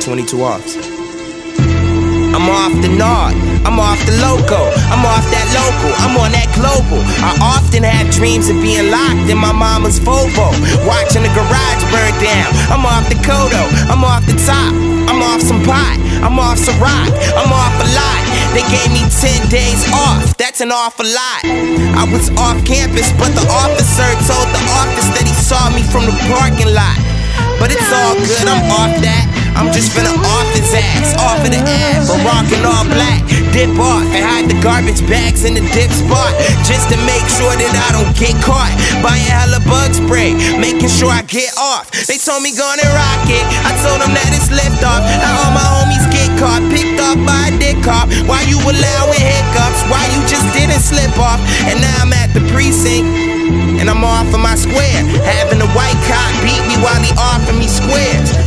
22 offs. I'm off the Nord, I'm off the loco, I'm off that local, I'm on that global. I often have dreams of being locked in my mama's Volvo, watching the garage burn down. I'm off the Kodo, I'm off the top, I'm off some pot, I'm off some rock, I'm off a lot. They gave me 10 days off, that's an awful lot. I was off campus, but the officer told the office that he saw me from the parking lot. But it's all good, I'm off that. I'm just finna off his ass, off of the ass, but rockin' all black. Dip off and hide the garbage bags in the dip spot, just to make sure that I don't get caught. Buying hella bug spray, making sure I get off. They told me gonna rock it, I told them that it's lift off. Now all my homies get caught, picked up by a dick cop. Why you allowing hiccups? Why you just didn't slip off? And now I'm at the precinct, and I'm off of my square, having the white cop beat me while he offered me squares.